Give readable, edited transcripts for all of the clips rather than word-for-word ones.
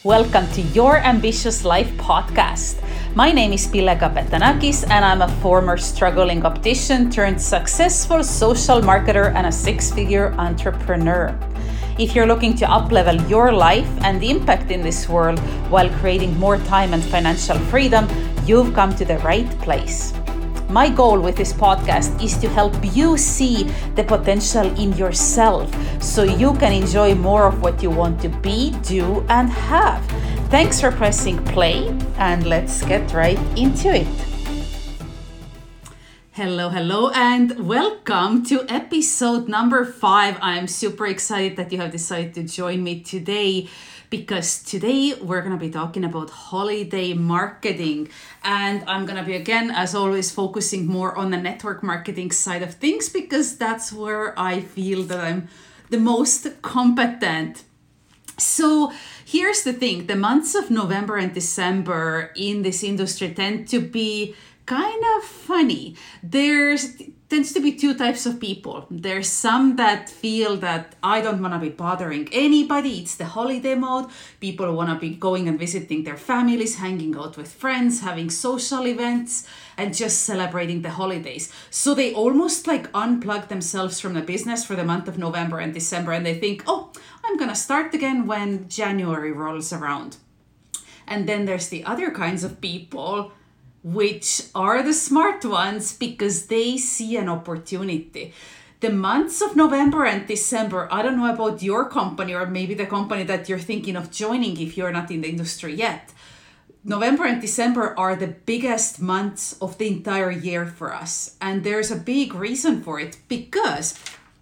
Welcome to Your Ambitious Life podcast. My name is Pille Kapetanakis and I'm a former struggling optician turned successful social marketer and a six-figure entrepreneur. If you're looking to up-level your life and impact in this world while creating more time and financial freedom, you've come to the right place. My goal with this podcast is to help you see the potential in yourself so you can enjoy more of what you want to be, do, and have. Thanks for pressing play, and let's get right into it. Hello, and welcome to episode number 5. I'm super excited that you have decided to join me today, because today we're going to be talking about holiday marketing, and I'm going to be, again, as always, focusing more on the network marketing side of things, because that's where I feel that I'm the most competent. So here's the thing, the months of November and December in this industry tend to be kind of funny. Tends to be two types of people. There's some that feel that I don't want to be bothering anybody. It's the holiday mode. People want to be going and visiting their families, hanging out with friends, having social events, and just celebrating the holidays. So they almost like unplug themselves from the business for the month of November and December, and they think, oh, I'm going to start again when January rolls around. And then there's the other kinds of people, which are the smart ones, because they see an opportunity. The months of November and December, I don't know about your company or maybe the company that you're thinking of joining if you're not in the industry yet. November and December are the biggest months of the entire year for us. And there's a big reason for it, because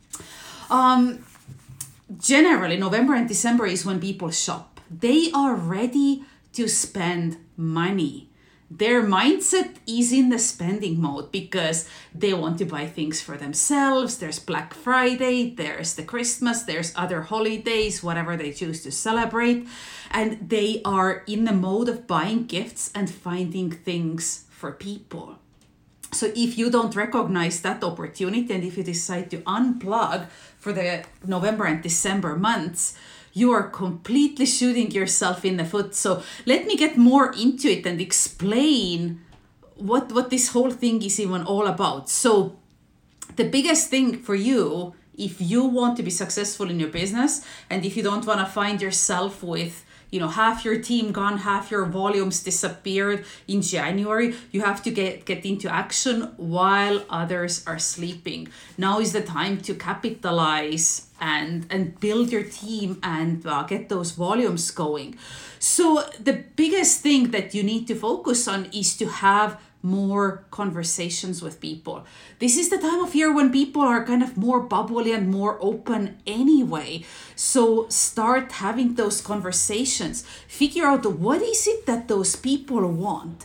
generally November and December is when people shop. They are ready to spend money. Their mindset is in the spending mode because they want to buy things for themselves. There's Black Friday, there's the Christmas, there's other holidays, whatever they choose to celebrate. And they are in the mode of buying gifts and finding things for people. So if you don't recognize that opportunity, and if you decide to unplug for the November and December months, you are completely shooting yourself in the foot. So let me get more into it and explain what this whole thing is even all about. So the biggest thing for you, if you want to be successful in your business, and if you don't want to find yourself with half your team gone, half your volumes disappeared in January, you have to get into action while others are sleeping. Now is the time to capitalize and build your team and get those volumes going. So the biggest thing that you need to focus on is to have more conversations with people. This is the time of year when people are kind of more bubbly and more open anyway. So start having those conversations. Figure out what is it that those people want.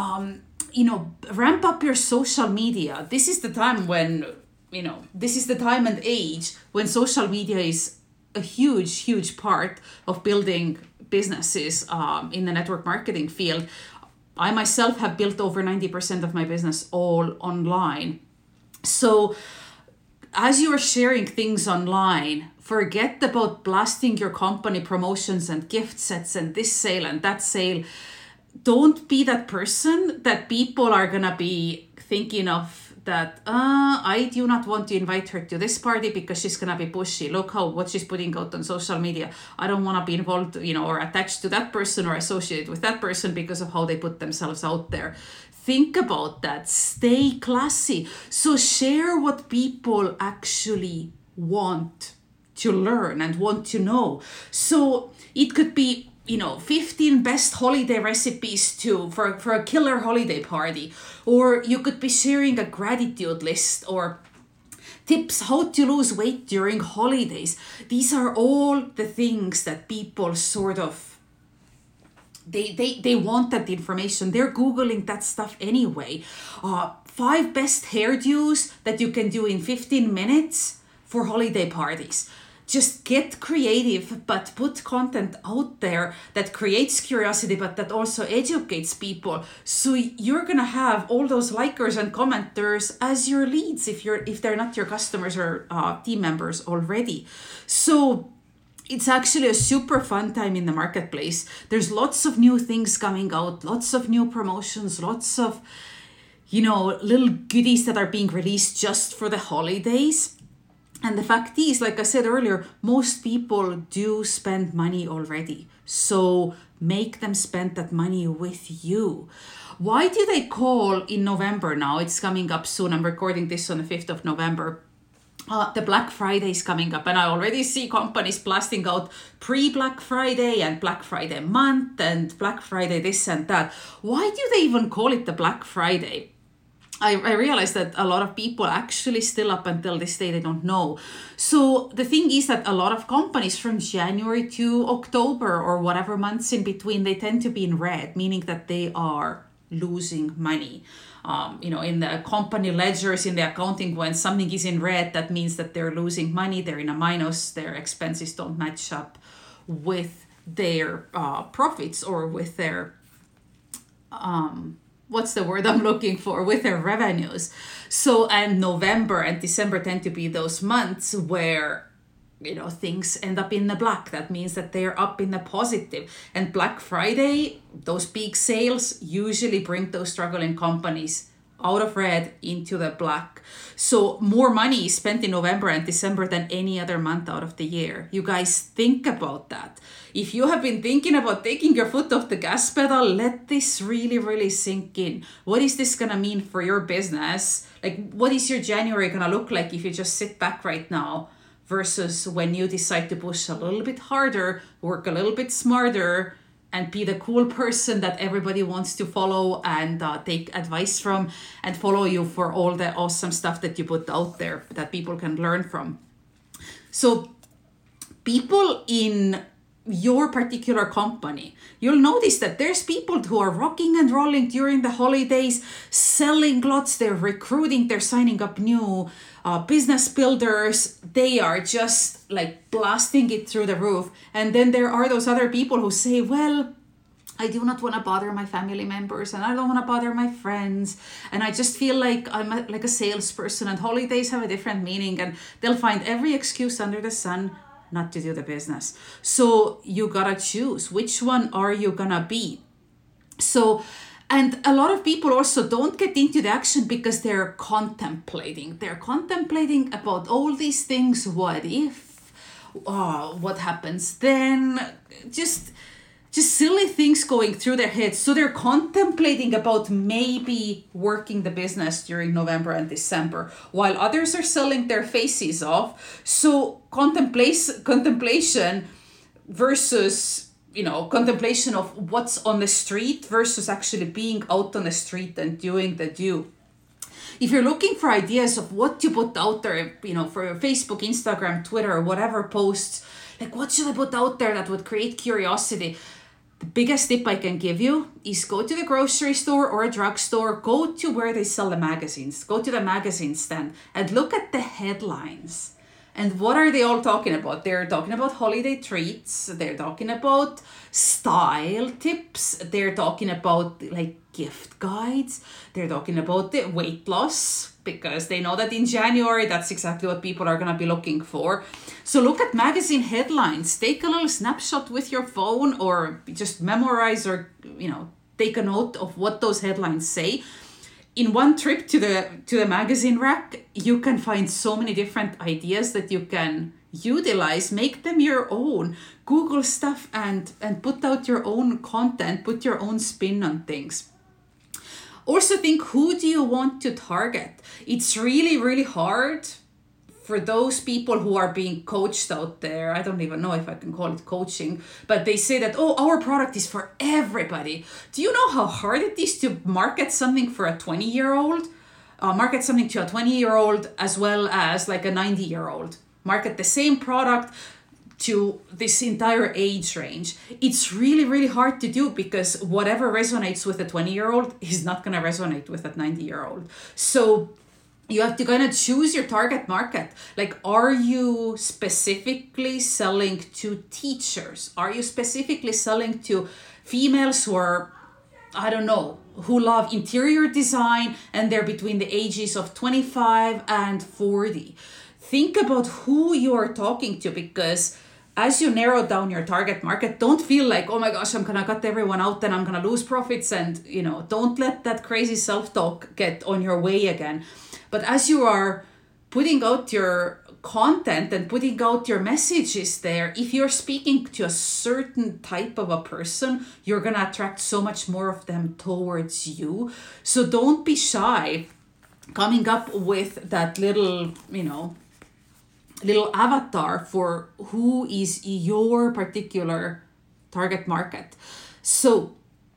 Ramp up your social media. This is the time when, this is the time and age when social media is a huge part of building businesses in the network marketing field. I myself have built over 90% of my business all online. So as you are sharing things online, forget about blasting your company promotions and gift sets and this sale and that sale. Don't be that person that people are going to be thinking of that, I do not want to invite her to this party because she's going to be pushy. Look what she's putting out on social media. I don't want to be involved, or attached to that person or associated with that person because of how they put themselves out there. Think about that. Stay classy. So share what people actually want to learn and want to know. So it could be 15 best holiday recipes for a killer holiday party. Or you could be sharing a gratitude list or tips how to lose weight during holidays. These are all the things that people sort of, they want that information. They're Googling that stuff anyway. 5 best hairdos that you can do in 15 minutes for holiday parties. Just get creative, but put content out there that creates curiosity, but that also educates people. So you're gonna have all those likers and commenters as your leads if they're not your customers or team members already. So it's actually a super fun time in the marketplace. There's lots of new things coming out, lots of new promotions, lots of, little goodies that are being released just for the holidays. And the fact is, like I said earlier, most people do spend money already. So make them spend that money with you. Why do they call in November now? It's coming up soon. I'm recording this on the 5th of November. The Black Friday is coming up, and I already see companies blasting out pre-Black Friday and Black Friday month and Black Friday this and that. Why do they even call it the Black Friday? I realize that a lot of people actually still up until this day, they don't know. So the thing is that a lot of companies from January to October or whatever months in between, they tend to be in red, meaning that they are losing money. In the company ledgers, in the accounting, when something is in red, that means that they're losing money, they're in a minus, their expenses don't match up with their profits or with their what's the word I'm looking for, with their revenues. So, and November and December tend to be those months where, things end up in the black. That means that they're up in the positive. And Black Friday, those big sales usually bring those struggling companies out of red into the black. So more money is spent in November and December than any other month out of the year. You guys think about that. If you have been thinking about taking your foot off the gas pedal, let this really, really sink in. What is this gonna mean for your business? Like, what is your January gonna look like if you just sit back right now versus when you decide to push a little bit harder, work a little bit smarter, and be the cool person that everybody wants to follow and take advice from and follow you for all the awesome stuff that you put out there that people can learn from. So people in your particular company, you'll notice that there's people who are rocking and rolling during the holidays, selling lots, they're recruiting, they're signing up new business builders, they are just like blasting it through the roof. And then there are those other people who say, well, I do not want to bother my family members and I don't want to bother my friends. And I just feel like I'm like a salesperson and holidays have a different meaning, and they'll find every excuse under the sun not to do the business. So you gotta choose, which one are you gonna be? So, and a lot of people also don't get into the action because they're contemplating. They're contemplating about all these things. What if? What happens then? Just silly things going through their heads. So they're contemplating about maybe working the business during November and December, while others are selling their faces off. So contemplation versus, contemplation of what's on the street versus actually being out on the street and doing the do. If you're looking for ideas of what to put out there, for your Facebook, Instagram, Twitter, whatever posts, like what should I put out there that would create curiosity? The biggest tip I can give you is go to the grocery store or a drugstore, go to where they sell the magazines, go to the magazine stand and look at the headlines. And what are they all talking about? They're talking about holiday treats, they're talking about style tips, they're talking about like gift guides, they're talking about the weight loss, because they know that in January, that's exactly what people are going to be looking for. So look at magazine headlines, take a little snapshot with your phone or just memorize or, take a note of what those headlines say. In one trip to the magazine rack, you can find so many different ideas that you can utilize, make them your own, Google stuff and put out your own content, put your own spin on things. Also think, who do you want to target? It's really, really hard for those people who are being coached out there. I don't even know if I can call it coaching, but they say that, our product is for everybody. Do you know how hard it is to market something for a 20-year-old? Market something to a 20-year-old as well as like a 90-year-old. Market the same product to this entire age range. It's really, really hard to do because whatever resonates with a 20-year-old is not going to resonate with a 90-year-old. So you have to kind of choose your target market. Like, are you specifically selling to teachers? Are you specifically selling to females who are, who love interior design and they're between the ages of 25 and 40? Think about who you are talking to, because as you narrow down your target market, don't feel like, oh my gosh, I'm gonna cut everyone out and I'm gonna lose profits. And, don't let that crazy self-talk get on your way again. But as you are putting out your content and putting out your messages there, if you're speaking to a certain type of a person, you're gonna attract so much more of them towards you. So don't be shy coming up with that little avatar for who is your particular target market. So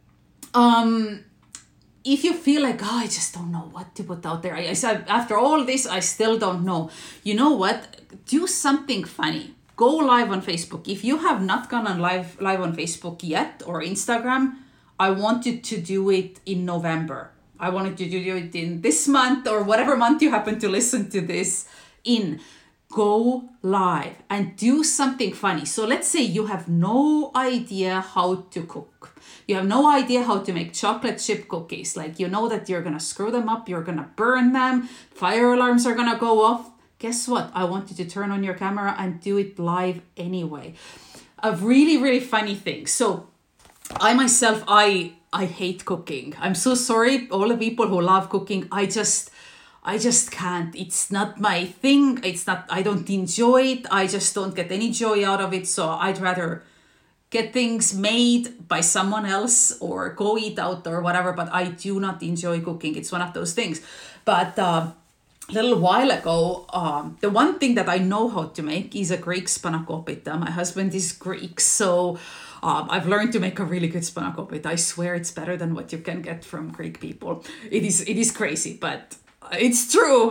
if you feel like, oh, I just don't know what to put out there, I said, after all this, I still don't know. You know what? Do something funny. Go live on Facebook. If you have not gone on live on Facebook yet, or Instagram, I want you to do it in November. I wanted you to do it in this month, or whatever month you happen to listen to this in. Go live and do something funny. So let's say you have no idea how to cook. You have no idea how to make chocolate chip cookies. Like, you know that you're going to screw them up, you're going to burn them, fire alarms are going to go off. Guess what? I want you to turn on your camera and do it live anyway. A really, really funny thing. So I myself, I hate cooking. I'm so sorry, all the people who love cooking. I just can't. It's not my thing. I don't enjoy it. I just don't get any joy out of it. So I'd rather get things made by someone else or go eat out or whatever. But I do not enjoy cooking. It's one of those things. But a little while ago, the one thing that I know how to make is a Greek spanakopita. My husband is Greek, so I've learned to make a really good spanakopita. I swear it's better than what you can get from Greek people. It is crazy, but it's true.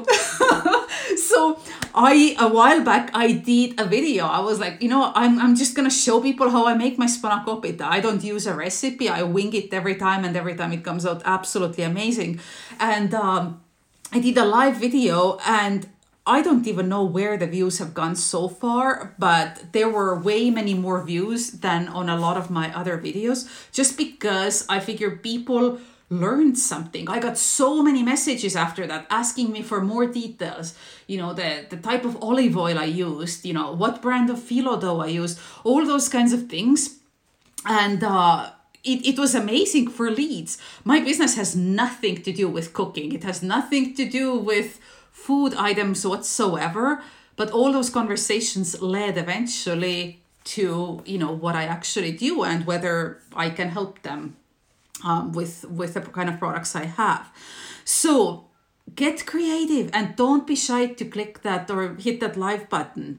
So a while back, I did a video. I was like, I'm just gonna show people how I make my spanakopita. I don't use a recipe. I wing it every time, and every time it comes out absolutely amazing. And I did a live video, and I don't even know where the views have gone so far, but there were way many more views than on a lot of my other videos, just because I figure people learned something. I got so many messages after that asking me for more details, the type of olive oil I used, what brand of phyllo dough I used, all those kinds of things. And it was amazing for leads. My business has nothing to do with cooking. It has nothing to do with food items whatsoever. But all those conversations led eventually to, what I actually do and whether I can help them with the kind of products I have. So get creative and don't be shy to click that or hit that live button.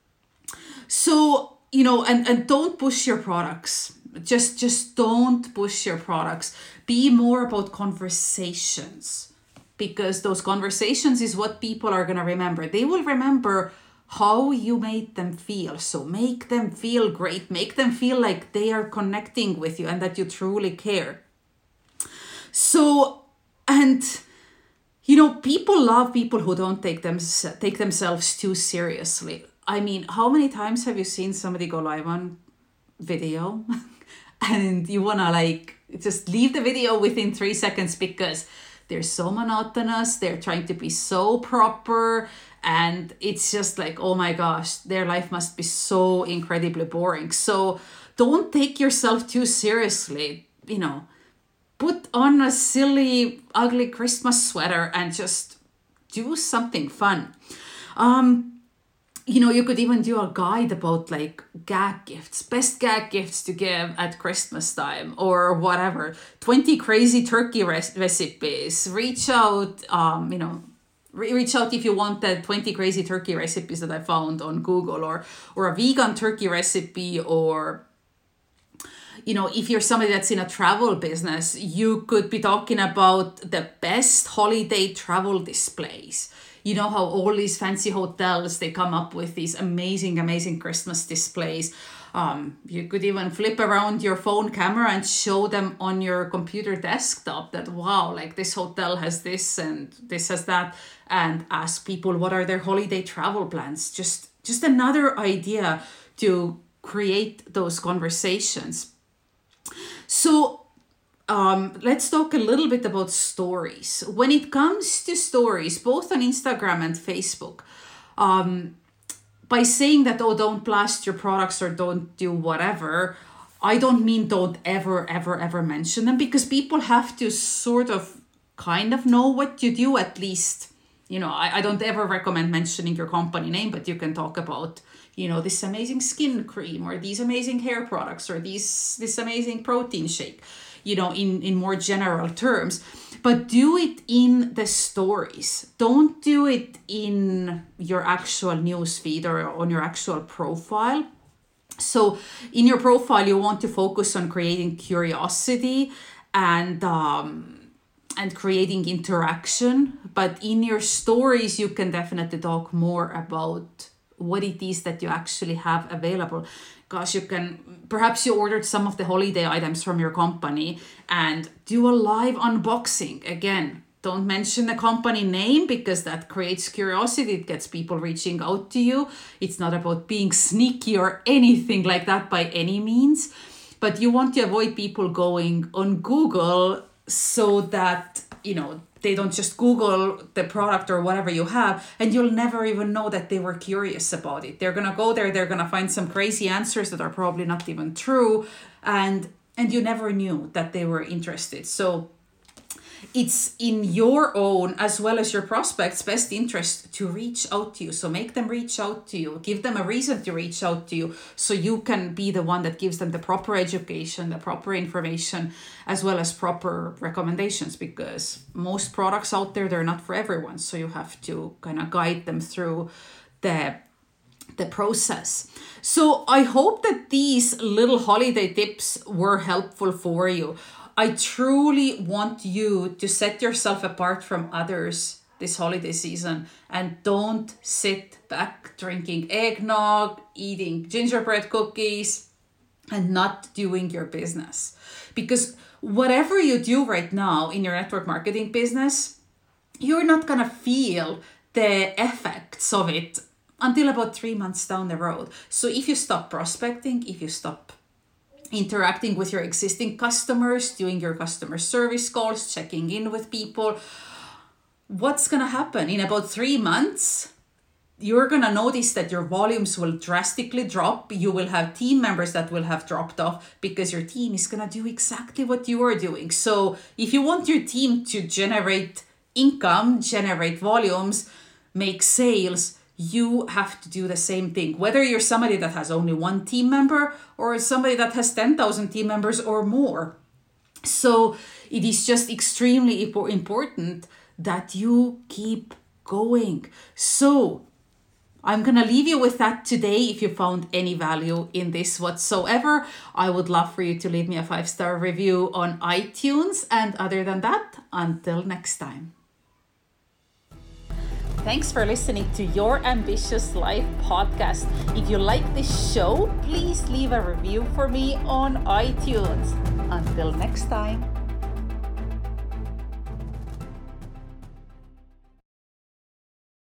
So, and don't push your products. Just don't push your products. Be more about conversations, because those conversations is what people are going to remember. They will remember how you made them feel. So make them feel great. Make them feel like they are connecting with you and that you truly care. So, and people love people who don't take themselves too seriously. I mean, how many times have you seen somebody go live on video and you want to just leave the video within 3 seconds because they're so monotonous, they're trying to be so proper, and it's just like, oh my gosh, their life must be so incredibly boring. So don't take yourself too seriously. Put on a silly, ugly Christmas sweater and just do something fun. You could even do a guide about gag gifts, best gag gifts to give at Christmas time or whatever. 20 crazy turkey recipes. Reach out, reach out if you want the 20 crazy turkey recipes that I found on Google, or a vegan turkey recipe, or if you're somebody that's in a travel business, you could be talking about the best holiday travel displays. You know how all these fancy hotels, they come up with these amazing, amazing Christmas displays. You could even flip around your phone camera and show them on your computer desktop that, wow, this hotel has this and this has that, and ask people what are their holiday travel plans. Just another idea to create those conversations. So let's talk a little bit about stories. When it comes to stories, both on Instagram and Facebook, by saying that, oh, don't blast your products or don't do whatever, I don't mean don't ever mention them, because people have to sort of kind of know what you do at least. I don't ever recommend mentioning your company name, but you can talk about, this amazing skin cream or these amazing hair products or this amazing protein shake, in more general terms. But do it in the stories. Don't do it in your actual newsfeed or on your actual profile. So in your profile, you want to focus on creating curiosity and creating interaction. But in your stories, you can definitely talk more about what it is that you actually have available. Gosh, perhaps you ordered some of the holiday items from your company and do a live unboxing. Again, don't mention the company name, because that creates curiosity. It gets people reaching out to you. It's not about being sneaky or anything like that by any means. But you want to avoid people going on Google so that, they don't just Google the product or whatever you have, and you'll never even know that they were curious about it. They're going to go there, they're going to find some crazy answers that are probably not even true, and you never knew that they were interested. So it's in your own as well as your prospects' best interest to reach out to you. So make them reach out to you. Give them a reason to reach out to you, so you can be the one that gives them the proper education, the proper information, as well as proper recommendations, because most products out there, they're not for everyone. So you have to kind of guide them through the process. So I hope that these little holiday tips were helpful for you. I truly want you to set yourself apart from others this holiday season, and don't sit back drinking eggnog, eating gingerbread cookies, and not doing your business. Because whatever you do right now in your network marketing business, you're not going to feel the effects of it until about 3 months down the road. So if you stop prospecting, if you stop interacting with your existing customers, doing your customer service calls, checking in with people, what's going to happen? In about 3 months, you're going to notice that your volumes will drastically drop. You will have team members that will have dropped off, because your team is going to do exactly what you are doing. So if you want your team to generate income, generate volumes, make sales, you have to do the same thing. Whether you're somebody that has only one team member or somebody that has 10,000 team members or more. So it is just extremely important that you keep going. So I'm going to leave you with that today. If you found any value in this whatsoever, I would love for you to leave me a 5-star review on iTunes. And other than that, until next time. Thanks for listening to Your Ambitious Life podcast. If you like this show, please leave a review for me on iTunes. Until next time.